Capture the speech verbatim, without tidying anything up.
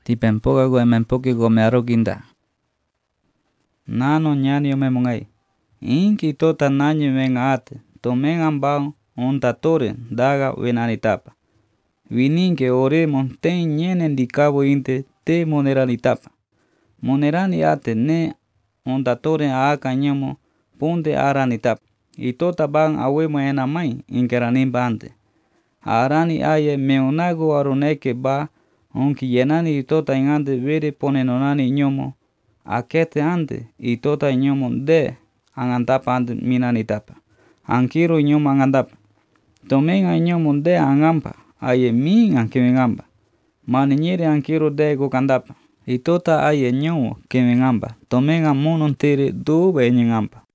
Tipempoka guemempoki gomearokinda. Nano ñani omemongay. Inki tota nañi menga ate. Tomen ambao ontatore daga wenanitapa. Wininke oremo ten ñenen dicabo inte te moneranitapa. Monerani ate ne ontatore aka ñomo punte aranitapa. Y tota ban awemo enamay inkeranimba ante. Arani aye meonago aroneke ba onki yenani y tota ingante vere ponenonani ñomo akete ante y tota ñomo de angantapa ante minanitapa. Ankiro ñomo angantapa. Tomenga ñomo de angampa aye min ankemengamba. Maniñere ankiro de gokandapa. Y tota aye ñomo kemengamba. Tomenga monon tere do beñengamba.